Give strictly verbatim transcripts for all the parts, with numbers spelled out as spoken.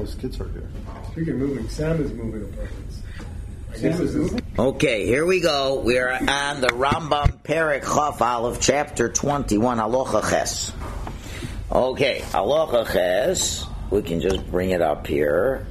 his kids are here. Speaking of moving, Sam is moving apartments. I guess this is... Okay, here we go. We are on the Rambam Perek Chaf Aleph, chapter twenty-one, Halacha Ches. Okay, Halacha Ches. We can just bring it up here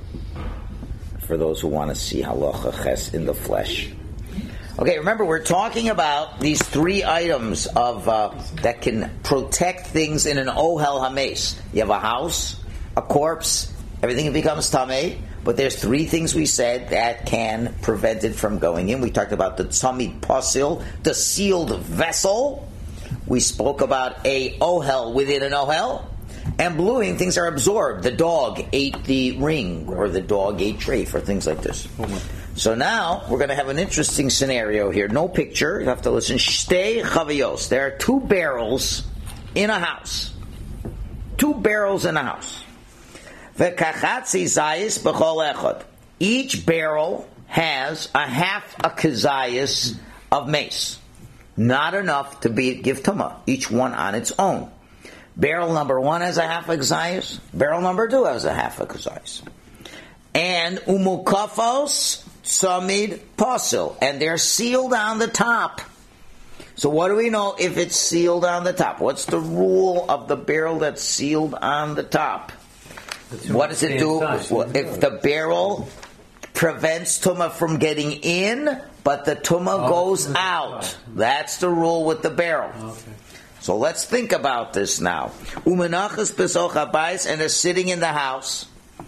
for those who want to see Halacha Ches in the flesh. Okay, remember we're talking about these three items of uh, that can protect things in an Ohel Hames. You have a house, a corpse, everything becomes Tameh, but there's three things we said that can prevent it from going in. We talked about the Tzamid Pasil, the sealed vessel. We spoke about a Ohel within an Ohel. And bluing, things are absorbed. The dog ate the ring, or the dog ate treif, or things like this. So now, we're going to have an interesting scenario here. No picture, you have to listen. Shtei chaviyos. There are two barrels in a house. Two barrels in a house. V'kachatzi zayis b'chol echad. Each barrel has a half a kazayas of mace. Not enough to be give tumah. Each one on its own. Barrel number one has a half a kazayas. Barrel number two has a half a kazayas. And umukafos tzamid pasil. And they're sealed on the top. So what do we know if it's sealed on the top? What's the rule of the barrel that's sealed on the top? What does it do if the barrel prevents tumah from getting in, but the tumah goes out? That's the rule with the barrel. Okay. So let's think about this now. Umenachas besoch habayis, and they're sitting in the house.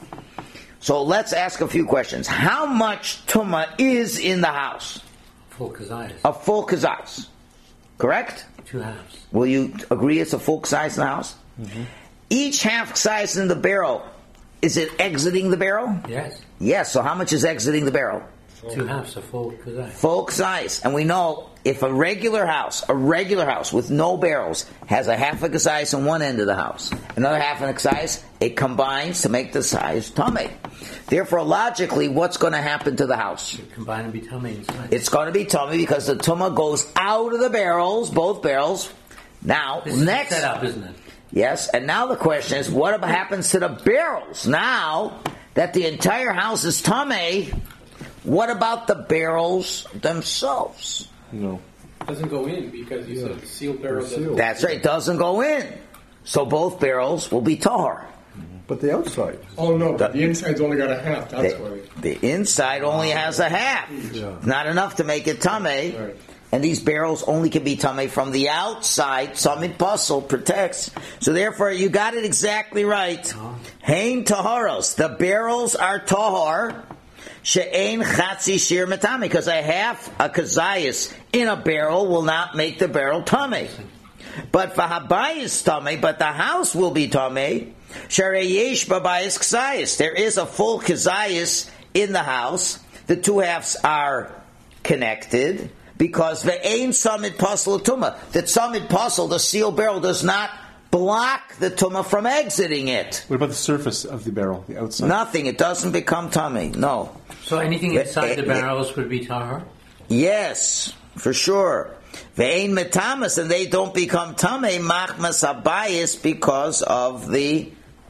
So let's ask a few questions. How much tumah is in the house? Full kazayas. A full kazayas. Correct? Two halves. Will you agree it's a full kazayas in the house? Mm-hmm. Each half kazayas in the barrel, is it exiting the barrel? Yes. Yes, so how much is exiting the barrel? Two halves, a full kazayas. Full kazayas. And we know if a regular house, a regular house with no barrels, has a half a kazayas on one end of the house, another half a kazayas, it combines to make the size tameh. Therefore, logically, what's going to happen to the house? You combine and be tameh inside. It's going to be tameh because the tumah goes out of the barrels, both barrels. Now, this next... is set up, isn't it? Yes, and now the question is, what happens to the barrels? Now that the entire house is tameh, what about the barrels themselves? No. It doesn't go in because you yeah. said the sealed barrel doesn't. That's right, it doesn't go in. So both barrels will be tahar. But the outside. Oh no, the, the inside's only got a half. That's the, why. The inside only has a half. Yeah. Not enough to make it tameh. Right. And these barrels only can be tameh from the outside. Tzamid pasul protects. So therefore, you got it exactly right. Hein taharos. The barrels are tahar. She'ein chatzi shir metame. Because a half a kazayas in a barrel will not make the barrel tameh. But v'habayis tameh. But the house will be tameh. Sharei yesh babayis kazayas. There is a full kazayas in the house. The two halves are connected. Because the ain tzamid pasul tumah, the tzamid pasul, the sealed barrel, does not block the tumah from exiting it. What about the surface of the barrel, the outside? Nothing. It doesn't become tummy. No. So anything inside the barrels would be tahar? Yes, for sure. Ve'ein metamas, and they don't become tamei machmas habayis because of the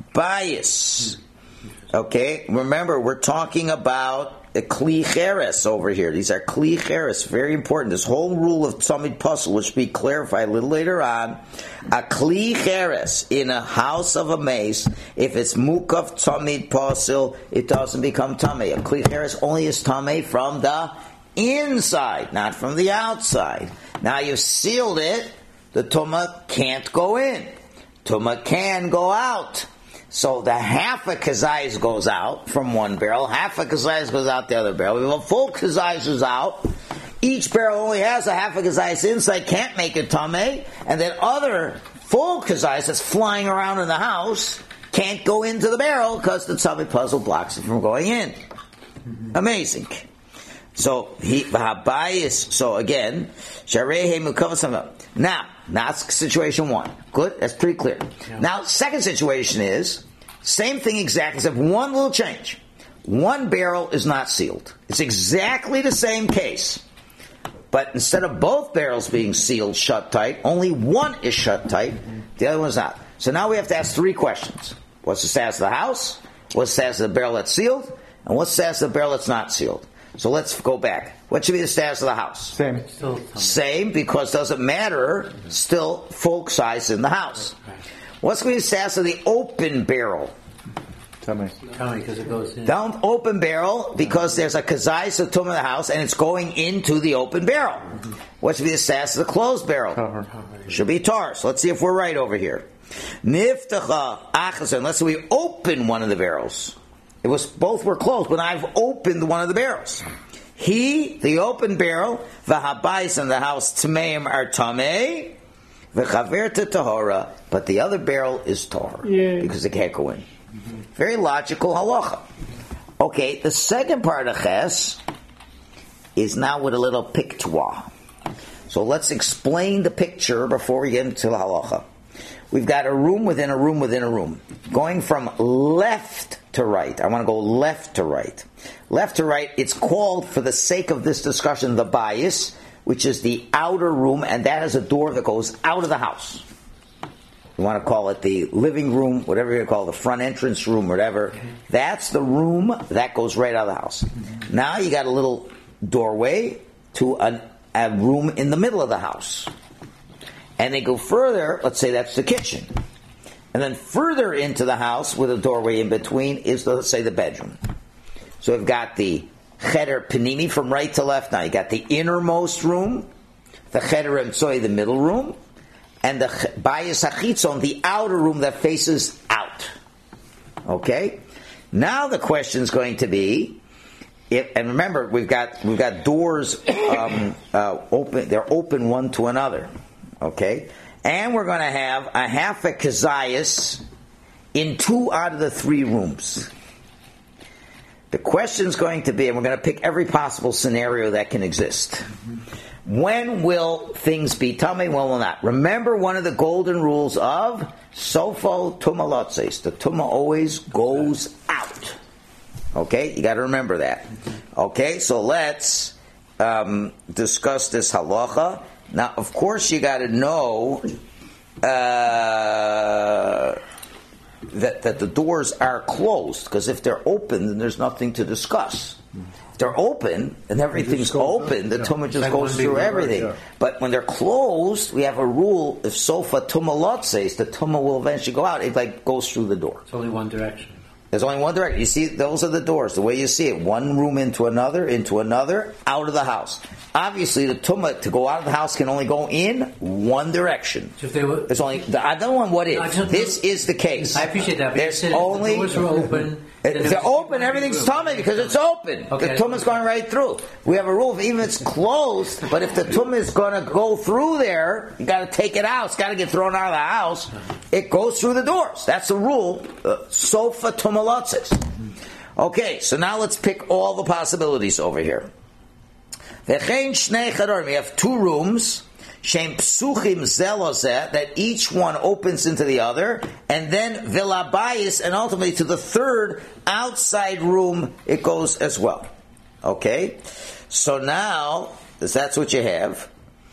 bias. Okay, remember we're talking about a kli cheres over here. These are kli cheres, very important. This whole rule of tzamid pasul, which will be clarified a little later on. A kli cheres in a house of a mace, if it's mukaf tzamid pasul, it doesn't become tameh. A kli cheres only is tameh from the inside, not from the outside. Now you've sealed it, the tumah can't go in. Tumah can go out. So the half a kazayas goes out from one barrel, half a kazayas goes out the other barrel. We have a full kazayas is out. Each barrel only has a half a kazayas inside, can't make it tameh, and then other full kazayas that's flying around in the house can't go into the barrel because the tzamid pasul blocks it from going in. Mm-hmm. Amazing. So he habayis. So again, sharehe mukavasam. Now, that's situation one. Good, that's pretty clear. Yeah. Now, second situation is same thing exactly, except one little change. One barrel is not sealed. It's exactly the same case, but instead of both barrels being sealed shut tight, only one is shut tight. The other one's not. So now we have to ask three questions: what's the status of the house? What's the status of the barrel that's sealed? And what's the status of the barrel that's not sealed? So let's go back. What should be the status of the house? Same. Still tummy. Same, because it doesn't matter, still folk size in the house. What's going to be the status of the open barrel? Tummy. Tummy, because it goes in. Don't open barrel, because there's a kazayis of tum in the house, and it's going into the open barrel. What should be the status of the closed barrel? Cover. Should be tar. So let's see if we're right over here. Niftacha achazon. Let's say we open one of the barrels. It was both were closed, but I've opened one of the barrels. He, the open barrel, v'habayis in the house tmeim are tamei, v'chaverta tahora, but the other barrel is tar because it can't go in. Very logical halacha. Okay, the second part of ches is now with a little pictoire. So let's explain the picture before we get into the halacha. We've got a room within a room within a room. Going from left to right. I want to go left to right. Left to right, it's called, for the sake of this discussion, the bias, which is the outer room, and that has a door that goes out of the house. You want to call it the living room, whatever you call it, the front entrance room, whatever. That's the room that goes right out of the house. Now you got a little doorway to an, a room in the middle of the house. And they go further, let's say that's the kitchen. And then further into the house, with a doorway in between, is, the, let's say, the bedroom. So we've got the cheder panimi from right to left now. You got the innermost room, the cheder emtsoi, the middle room, and the bayis hachitzon, the outer room that faces out. Okay? Now the question is going to be, if, and remember, we've got we've got doors um, uh, open. They're open one to another. Okay, and we're going to have a half a kazayas in two out of the three rooms. The question is going to be, and we're going to pick every possible scenario that can exist. When will things be tummy? When will not? Remember one of the golden rules of sofo tumalotzes. The tuma always goes out. Okay, you got to remember that. Okay, so let's um, discuss this halacha. Now, of course, you got to know uh, that that the doors are closed, because if they're open, then there's nothing to discuss. If they're open and everything's open, the tumah just goes through everything. Yeah. But when they're closed, we have a rule: if sofa tumah lotses, the tumah will eventually go out. It like goes through the door. It's only one direction. There's only one direction. You see, those are the doors. The way you see it, one room into another, into another, out of the house. Obviously, the tumah to go out of the house can only go in one direction. So if they were, There's only the other one. What is? I just- This is the case. I appreciate that. But There's you said only. if the doors were open. then If it they're was open, one everything's room. tummy because it's open. Okay. The tumah's going right through. We have a rule: even if it's closed, but if the tumah is going to go through there, you got to take it out. It's got to get thrown out of the house. It goes through the doors. That's the rule. Uh, sofa tumalotzes. Okay, so now let's pick all the possibilities over here. We have two rooms, shem psuchim zelozeh, that each one opens into the other, and then vilabayis, and ultimately to the third outside room it goes as well. Okay, so now that's what you have.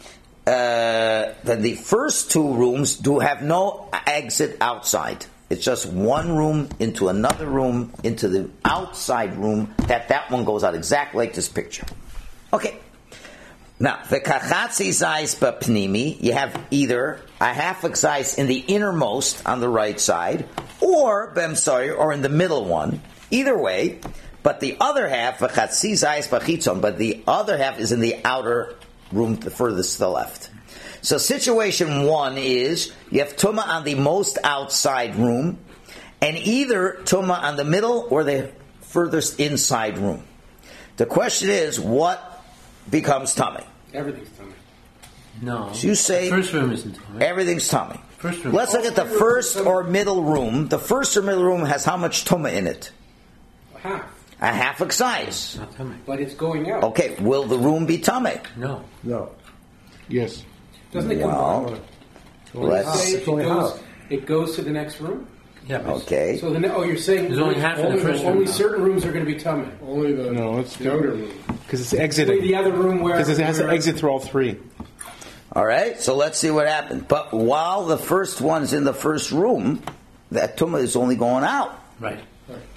Uh, then the first two rooms do have no exit outside. It's just one room into another room into the outside room. That that one goes out exactly like this picture. Okay. Now, the kachatzi zayis b'pnimi, you have either a half a zayis in the innermost on the right side, or b'emsari, or in the middle one. Either way, but the other half, v'chatzi zayis b'chitzon, but the other half is in the outer room, the furthest to the left. So situation one is, you have tumah on the most outside room, and either tumah on the middle or the furthest inside room. The question is, what becomes tummy? Everything's tummy. No. So you say the first room isn't tummy. everything's tummy. First room. Let's look at the first or middle room. The first or middle room has how much tumah in it? Half. A half a size. Not tummy. But it's going out. Okay, will the room be tummy? No. No. Yes. Doesn't it Well, come let's- say It's it only goes, half. it goes to the next room? Yeah. But Okay. So the ne- oh, you're saying There's only half in the only, first room only now. certain rooms are going to be tummy. Only the, No, it's the outer room. because it's Only exiting. the other room where Because it has to where- exit through all three. All right, so let's see what happens. But while the first one's in the first room, that tumah is only going out. Right.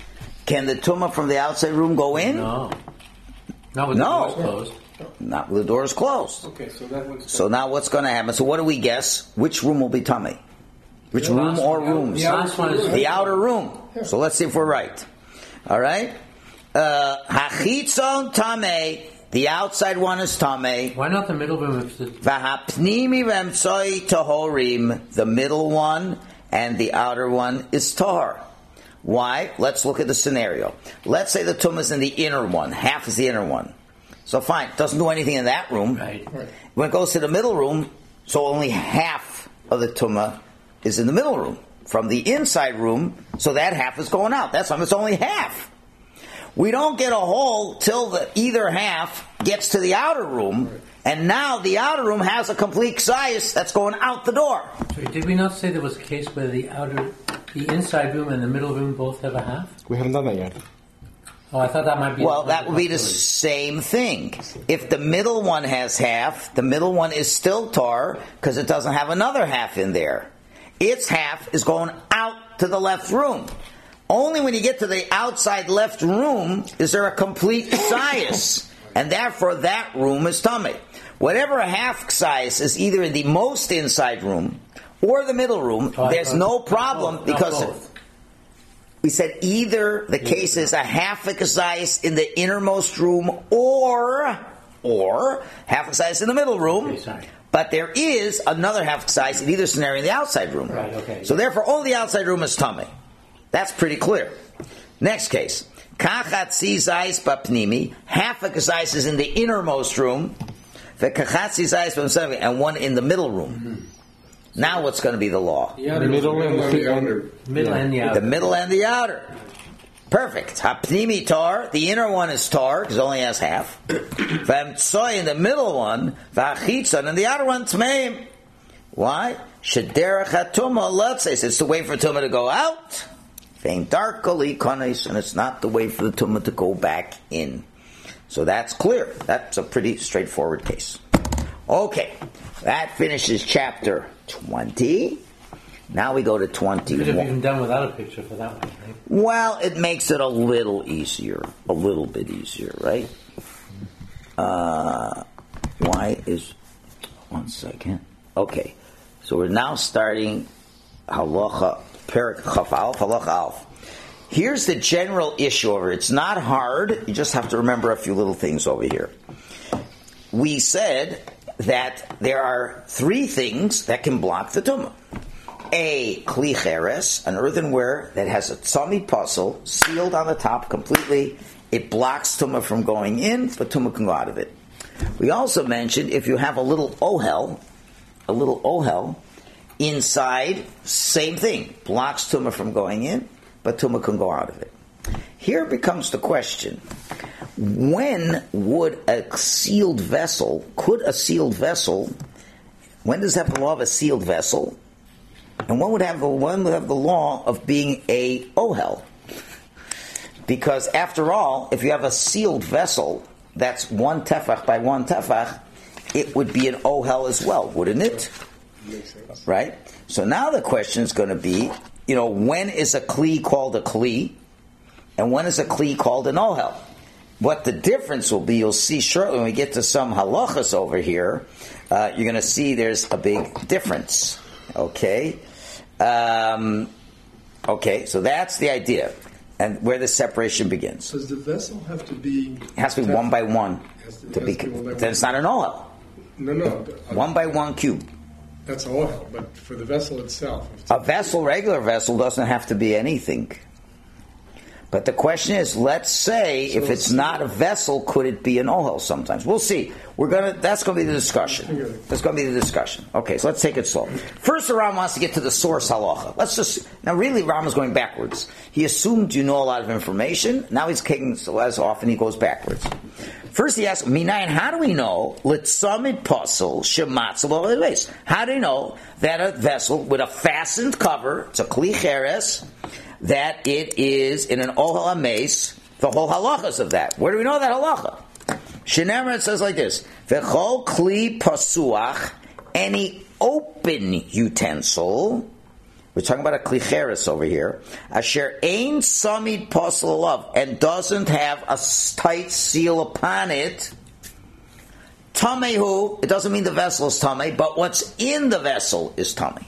Can the tumah from the outside room go in? No. Not with No. the doors closed. Not with the doors closed. Okay, so that one's So now what's going to happen? So what do we guess? Which room will be tummy? Which room or rooms? The last one is The outer room. So let's see if we're right. All right. Uh, Hachitzon tameh. The outside one is tameh. Why not the middle room? If the, V'hapnimi v'emtzoi tahorim. The middle one and the outer one is tahor. Why? Let's look at the scenario. Let's say the tumah is in the inner one. Half is the inner one. So fine, doesn't do anything in that room. right. Right. When it goes to the middle room, so only half of the tumah is in the middle room. From the inside room, so that half is going out. That's why it's only half. We don't get a hole till the either half gets to the outer room, and now the outer room has a complete size that's going out the door. Sorry, did we not say there was a case where the outer, the inside room and the middle room both have a half? We haven't done that yet. Oh, I thought that might be. Well, that would be the same thing. If the middle one has half, the middle one is still tar because it doesn't have another half in there. Its half is going out to the left room. Only when you get to the outside left room is there a complete size, and therefore that room is tummy. Whatever a half size is either in the most inside room or the middle room, Oh, there's thought- no problem both, not because both. we said either the case is a half a size in the innermost room or or half a size in the middle room. Okay, sorry. But there is another half size in either scenario in the outside room. Right, okay. So therefore, only the outside room is tummy. That's pretty clear. Next case. Kachatzi zayis bapnimi. Half a size is in the innermost room. V'kachatzi zayis b'msevi. And one in the middle room. Mm-hmm. Now what's going to be the law? The outer Middle room, and the the outer. Middle and the The outer. middle and the outer. Perfect. Hapnimi tar. The inner one is tar because it only has half. V'emtsoy in the middle one. V'achitzon and the outer one tmeim. Why? Shederach hatuma. Let's say it's the way for tumah to go out. Vein darkly konis, and it's not the way for the tumah to go back in. So that's clear. That's a pretty straightforward case. Okay, that finishes chapter twenty. Now we go to You could have twenty-one. even done without a picture for that one, right? Well, it makes it a little easier, a little bit easier, right? Uh, why is one second? Okay, so we're now starting halacha perik chaf alf halacha alf. Here's the general issue over it. It's not hard. You just have to remember a few little things over here. We said that there are three things that can block the tumah. A kli cheres, an earthenware that has a tzami puzzle sealed on the top completely. It blocks tumah from going in, but tumah can go out of it. We also mentioned if you have a little ohel, a little ohel inside, same thing, blocks tumah from going in, but tumah can go out of it. Here becomes the question: when would a sealed vessel? Could a sealed vessel? When does it have the law of a sealed vessel? And one would have the one would have the law of being a ohel, because after all, if you have a sealed vessel that's one tefach by one tefach, it would be an ohel as well, wouldn't it? Makes sense. Right. So now the question is going to be, you know, when is a kli called a kli, and when is a kli called an ohel? What the difference will be, you'll see shortly when we get to some halachas over here. Uh, you're going to see there's a big difference. Okay, um, okay. So that's the idea, and where the separation begins. Does the vessel have to be? It has to be one by one Has to- to has be. to be one by Then one. it's not an ohel. No, no. but, uh, One by one cube. That's oil, but for the vessel itself. if it's- A vessel, regular vessel, doesn't have to be anything. But the question is, let's say So if it's it's- not a vessel, could it be an ohel sometimes? We'll see. We're gonna. That's gonna be the discussion. That's gonna be the discussion. Okay, so let's take it slow. First, the Ram wants to get to the source halacha. Let's just now. Really, Ram is going backwards. He assumed you know a lot of information. Now he's taking so as often he goes backwards. First, he asks, "Minayin, how do we know litzamid pasel shematzel b'leis? How do we know that a vessel with a fastened cover, it's a kli cheres, that it is in an ohel ames, the whole halachas of that? Where do we know that halacha? Shenemar, it says like this: V'chol kli pasuach, any open utensil, We're talking about a klicheres over here. Asher ein samid posel alav, and doesn't have a tight seal upon it. Tamehu, it doesn't mean the vessel is tame, but what's in the vessel is tame.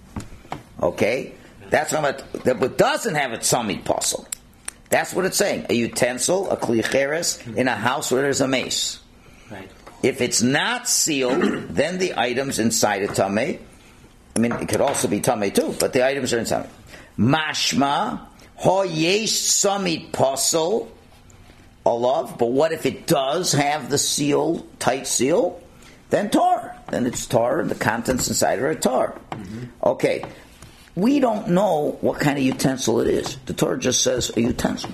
Okay? That's what that what doesn't have a samid posel. That's what it's saying. A utensil, a klicheres, in a house where there's a mace. Right. If it's not sealed, then the items inside are tame. I mean, it could also be tame too, but the items are inside. Mashma, ho yesh samid posel alav. But what if it does have the seal, tight seal? Then tar. Then it's tar, and the contents inside are tar. Mm-hmm. Okay. We don't know what kind of utensil it is. The Torah just says a utensil.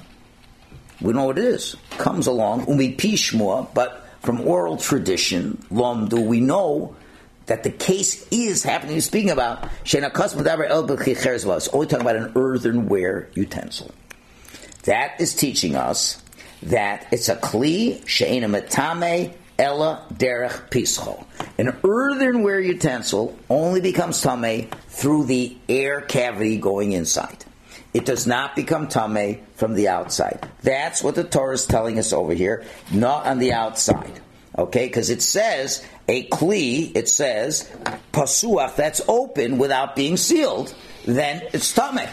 We know what it is. Comes along, umi pishmua, but from oral tradition, lomdu, we know that the case is happening. He's speaking about shenakas medaber el b'chicheres was. Only talking about an earthenware utensil. That is teaching us that it's a kli she'ena metame ella derech pischo. An earthenware utensil only becomes tameh through the air cavity going inside. It does not become tameh from the outside. That's what the Torah is telling us over here, not on the outside. Okay, because it says a kli, it says pasuach, that's open without being sealed, then it's tameh.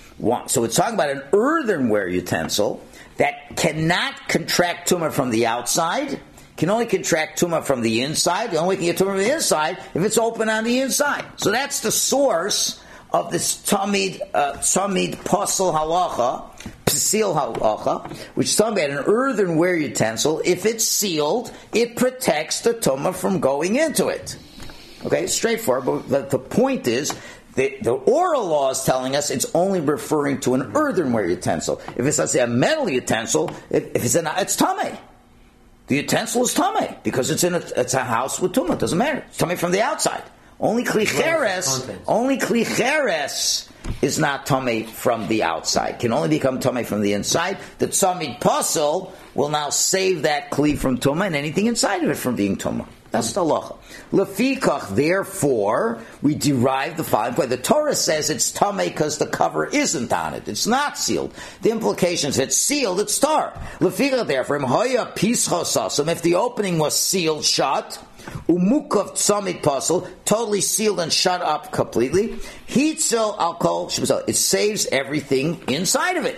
So it's talking about an earthenware utensil that cannot contract tumah from the outside, can only contract tumah from the inside. You only can get tumah from the inside if it's open on the inside. So that's the source of this tamid uh, tamid posel halacha, psil halacha, which is talking about an earthenware utensil. If it's sealed, it protects the tumah from going into it. Okay, straightforward. But the, the point is, the, the oral law is telling us it's only referring to an earthenware utensil. If it's, let's say, a metal utensil, if, if it's an, it's tameh. The utensil is tameh because it's in a, it's a house with tumah. It doesn't matter. It's tameh from the outside. Only klicheres, only klicheres is not tameh from the outside. Can only become tameh from the inside. The tzamid posel will now save that kli from tumah and anything inside of it from being tumah. That's the halacha. Lefikach, therefore, we derive the following point. The Torah says it's tameh because the cover isn't on it. It's not sealed. The implication is it's sealed, it's tar. Lefikach, therefore, hoya pischosasim, if the opening was sealed shut, umukav tzamid pasel, totally sealed and shut up completely, hitzil alcohol, it saves everything inside of it.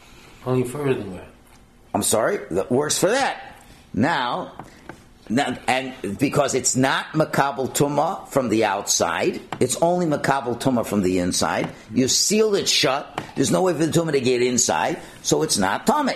Only for earthenware. I'm sorry, that works for that. Now, Now, and because it's not makabel tumah from the outside, it's only makabel tumah from the inside. You sealed it shut. There's no way for the tumah to get inside, so it's not tameh.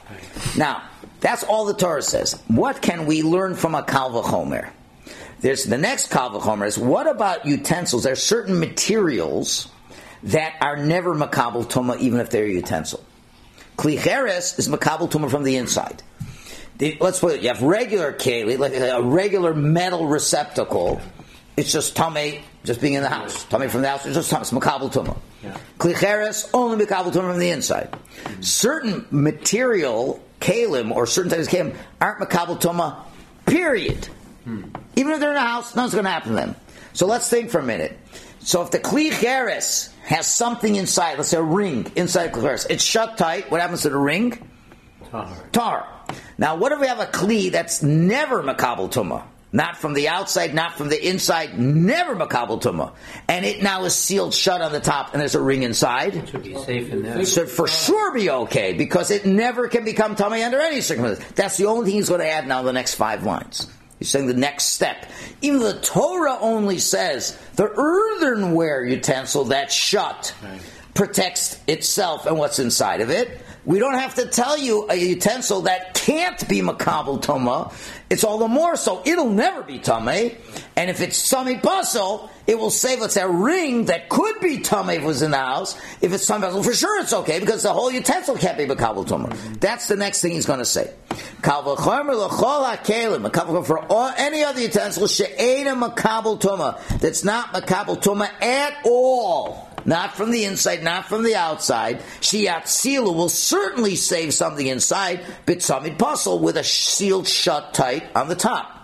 Now, that's all the Torah says. What can we learn from a kal v'chomer? There's the next kal v'chomer is what about utensils? There are certain materials that are never makabel tumah, even if they're a utensil. Klicheres is makabel tumah from the inside. The, let's put it, you have regular keli, like a regular metal receptacle. It's just tameh, just being in the house. Tameh from the house, it's just tameh, it's makabel tumah. Klicheres, only makabel tumah from the inside. Mm-hmm. Certain material, kalim, or certain types of kalim, aren't makabel tumah, period. Hmm. Even if they're in a house, nothing's going to happen to them. So let's think for a minute. So if the klicheres has something inside, let's say a ring inside klicheres, it's shut tight, what happens to the ring? Tar. Tar. Now, what if we have a kli that's never makabel tumah? Not from the outside, not from the inside, never makabel tumah. And it now is sealed shut on the top and there's a ring inside. It should be safe in there. It should for sure be okay because it never can become tameh under any circumstances. That's the only thing he's going to add now in the next five lines. He's saying the next step. Even the Torah only says the earthenware utensil that's shut right. protects itself and what's inside of it. We don't have to tell you a utensil that can't be makabel tumah. It's all the more so. It'll never be tameh. And if it's tameh basel, it will save, let's say, a ring that could be tameh if it was in the house. If it's tameh basel, for sure it's okay because the whole utensil can't be makabel tumah. Mm-hmm. That's the next thing he's going to say. Kal v'chomer l'chol ha'kelim, makabel for all, any other utensil she'ena makabel tumah, that's not makabel tumah at all. Not from the inside, not from the outside. Shiat Silu will certainly save something inside, but Tzamid Pasel with a sealed shut tight on the top.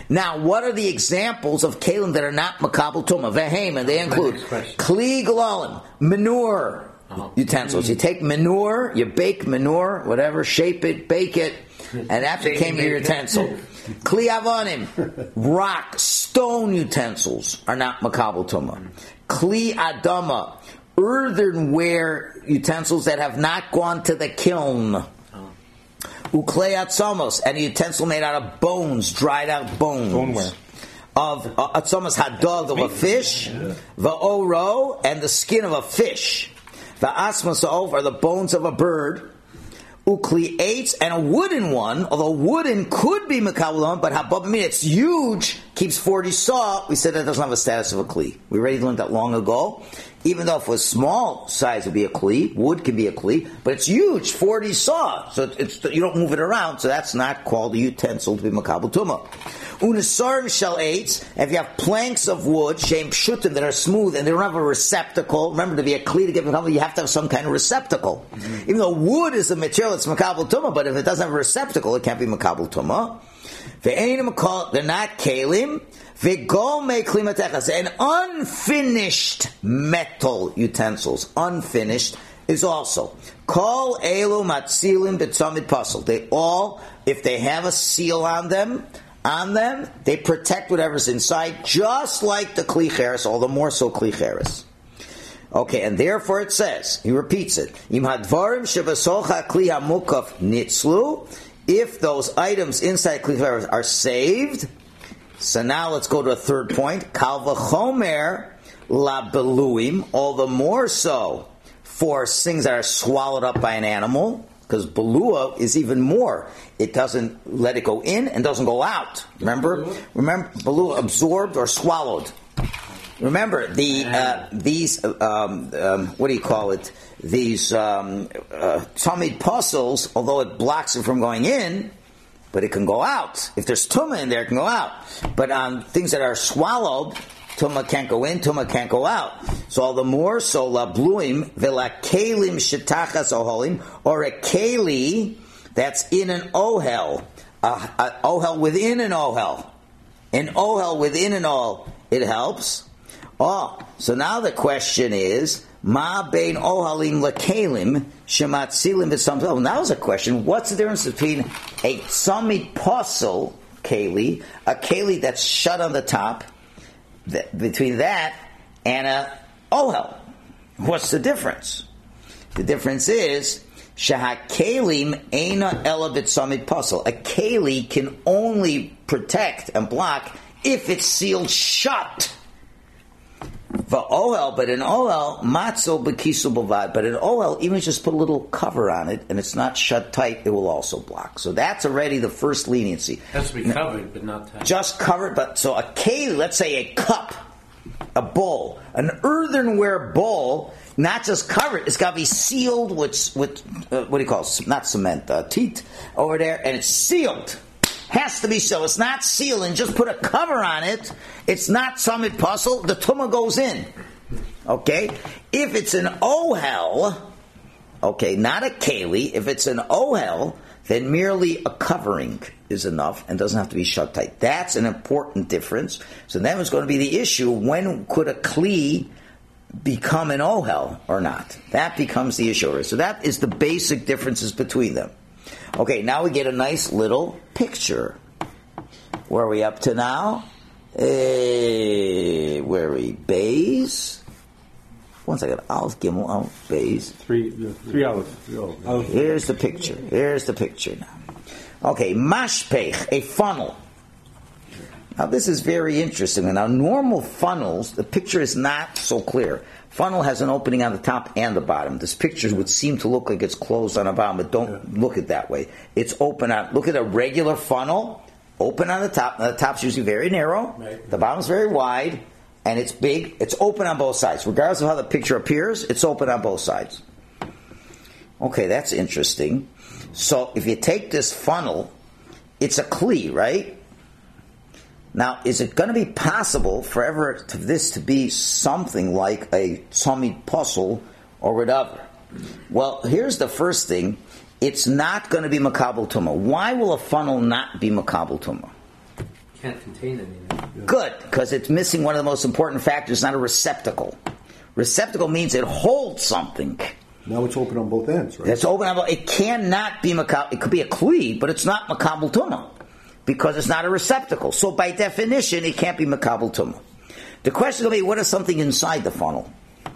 Now, what are the examples of kalim that are not makabel tumah? Vehem, and they include kli galalim, manure Oh. utensils. You take manure, you bake manure, whatever, shape it, bake it, and after it came your utensil. Kli avonim, rock, stone utensils are not makabel tumah. Kli adama, earthenware utensils that have not gone to the kiln. Uklei atzamos, and a utensil made out of bones, dried out bones. Boneware. Of uh, atzamos hadog of a fish, va'oro, and the skin of a fish. Va'asmasov are the bones of a bird. Ukli eitz, and a wooden one, although wooden could be mekabel, but habab, I mean, it's huge, keeps forty saw. We said that doesn't have a status of a kli. We already learned that long ago. Even though if it was small size, it would be a kli. Wood can be a kli, but it's huge, forty saw. So it's, you don't move it around, so that's not called a utensil to be makabel tumah. Unisarm shall eitz, if you have planks of wood, shem pshutim, that are smooth, and they don't have a receptacle. Remember, to be a kli to get makabel, you have to have some kind of receptacle. Mm-hmm. Even though wood is a material that's makabel tumah, but if it doesn't have a receptacle, it can't be makabel tumah. They're not kalim. And unfinished metal utensils, unfinished, is also kol elu matzilim b'tzamid pasel. They all, if they have a seal on them, on them, they protect whatever's inside, just like the kli cheres, all the more so kli cheres. Okay, and therefore it says, he repeats it, Im hadvarim shebesocha kli hamukaf nitzlu. If those items inside kli cheres are saved. So now let's go to a third point. Kal v'chomer la beluim, all the more so for things that are swallowed up by an animal, because belua is even more. It doesn't let it go in and doesn't go out. Remember? Remember, belua, absorbed or swallowed. Remember, the uh, these, um, um, what do you call it? These um, uh, tamid puzzles, although it blocks it from going in, but it can go out. If there's tumah in there, it can go out. But on things that are swallowed, tumah can't go in, tumah can't go out. So all the more so, la bluim, vela kelim shetachas oholim, or a keli that's in an ohel, a, a ohel within an ohel. An ohel within an ohel, it helps. Oh, so now the question is, ma bein ohalim lekelim shematzilim v'samim. Well, now is a question. What's the difference between a tzamid posel keli, a keli that's shut on the top, th- between that and a ohel? What's the difference? The difference is shahakelim eina ela b'tzamid posel. A keli can only protect and block if it's sealed shut. For ohel, but in ohel, matzo bekisu bavad. But in ohel, even just put a little cover on it, and it's not shut tight, it will also block. So that's already the first leniency. It has to be covered, but not tight. Just covered, but so a keli, let's say a cup, a bowl, an earthenware bowl, not just covered, it's got to be sealed with, with uh, what do you call it? Not cement, uh, teat over there, and it's sealed. Has to be so. It's not sealed and just put a cover on it. It's not summit puzzle. The tumah goes in. Okay? If it's an ohel, okay, not a keli, if it's an ohel, then merely a covering is enough and doesn't have to be shut tight. That's an important difference. So then it's going to be the issue, when could a kli become an ohel or not? That becomes the issue. So that is the basic differences between them. Okay, now we get a nice little picture. Where are we up to now? Uh, where are we? Bays? One second. Aleph Gimel. Aleph Bays. Three, three olives. Here's the picture. Here's the picture now. Okay, mashpech, a funnel. Now this is very interesting. Now normal funnels, the picture is not so clear. Funnel has an opening on the top and the bottom. This picture would seem to look like it's closed on the bottom, but don't yeah. look at that way. It's open on, look at a regular funnel, open on the top. Now the top's usually very narrow, right. The bottom's very wide, and it's big. It's open on both sides. Regardless of how the picture appears, it's open on both sides. Okay, that's interesting. So if you take this funnel, it's a kli, right? Now, is it going to be possible forever for this to be something like a tzamid posel or whatever? Well, here's the first thing. It's not going to be makabel tumah. Why will a funnel not be makabel tumah? can't contain anything. Good, because it's missing one of the most important factors, not a receptacle. Receptacle means it holds something. Now it's open on both ends, right? It's open. It cannot be makabel. It could be a kli, but it's not makabel tumah because it's not a receptacle. So by definition, it can't be makabel tumah. The question will be, what is something inside the funnel?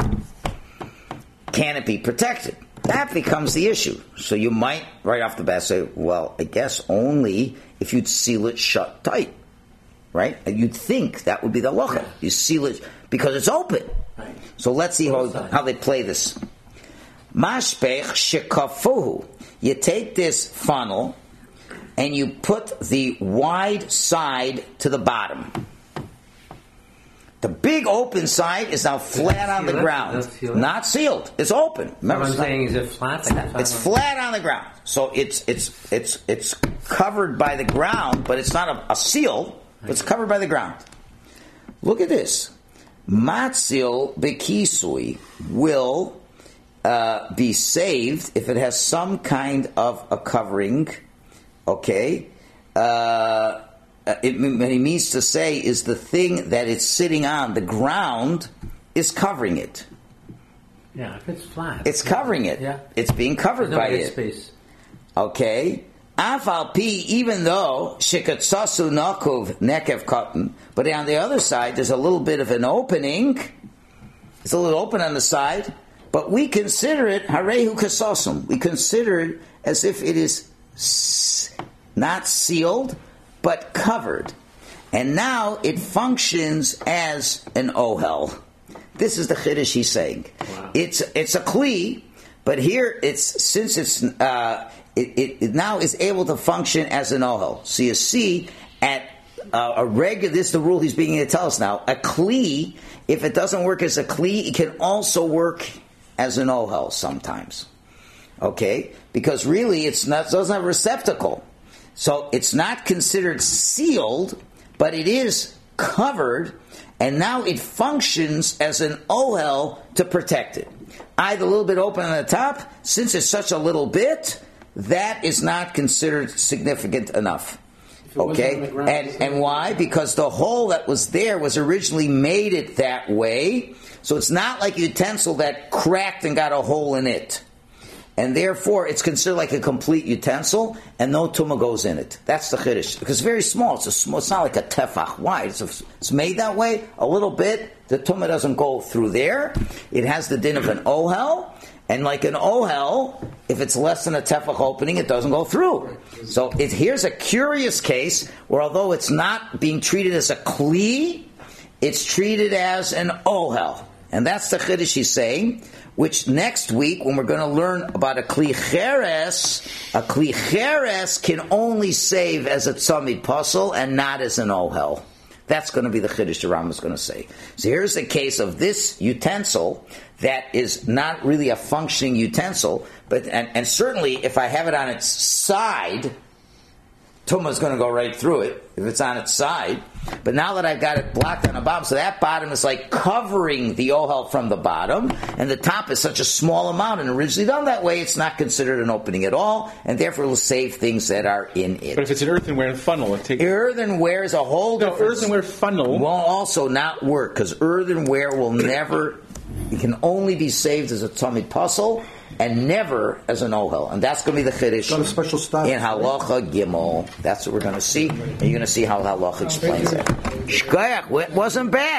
Can it be protected? That becomes the issue. So you might, right off the bat, say, well, I guess only if you'd seal it shut tight, right? And you'd think that would be the halacha. You seal it because it's open. Right. So let's see how, how they play this. Mashpech shekafuhu. You take this funnel and you put the wide side to the bottom. The big open side is now flat on the ground. Not sealed. It's open. Remember, what I'm saying is it flat? Like it's flat on the ground. So it's it's it's it's covered by the ground, but it's not a, a seal. It's covered by the ground. Look at this. Matzil bekisui will uh, be saved if it has some kind of a covering. Okay. Uh, It, what he means to say is the thing that it's sitting on, the ground, is covering it. Yeah, if it's flat. It's covering it. Yeah. It's being covered no by it. Space. Okay. Afal pi, even though shikatsasu nakuv nekev cotton, but on the other side there's a little bit of an opening. It's a little open on the side, but we consider it harehu kasasum. We consider it as if it is not sealed, but covered. And now it functions as an ohel. This is the chiddush he's saying. Wow. It's it's a kli, but here it's since it's uh, it, it, it now is able to function as an ohel. So you see at uh, a regular, this is the rule he's beginning to tell us now. A kli, if it doesn't work as a kli, it can also work as an ohel sometimes. Okay, because really it's not it doesn't have a receptacle. So it's not considered sealed, but it is covered, and now it functions as an ohel to protect it. Either a little bit open on the top, since it's such a little bit, that is not considered significant enough. Okay? And, and why? Because the hole that was there was originally made it that way, so it's not like a utensil that cracked and got a hole in it. And therefore, it's considered like a complete utensil, and no tumah goes in it. That's the chiddush. Because it's very small. It's a small, it's not like a tefach wide. It's, a, it's made that way a little bit. The tumah doesn't go through there. It has the din of an ohel. And like an ohel, if it's less than a tefach opening, it doesn't go through. So it, here's a curious case where although it's not being treated as a kli, it's treated as an ohel. And that's the chiddush he's saying. Which next week, when we're going to learn about a kli cheres, a kli cheres can only save as a tzamid puzzle and not as an ohel. That's going to be the chiddush the Rambam is going to say. So here's the case of this utensil that is not really a functioning utensil, but and, and certainly if I have it on its side, tumah is going to go right through it if it's on its side. But now that I've got it blocked on the bottom, so that bottom is like covering the ohel from the bottom, and the top is such a small amount, and originally done that way, it's not considered an opening at all, and therefore it will save things that are in it. But if it's an earthenware funnel, it takes... Earthenware is a whole no, different... earthenware funnel... will also not work, because earthenware will never... It can only be saved as a tzamid puzzle, and never as an ohel. And that's going to be the chiddush got a special style in Halacha Gimel. That's what we're going to see. And you're going to see how Halacha explains that. Shkoyach, it wasn't bad.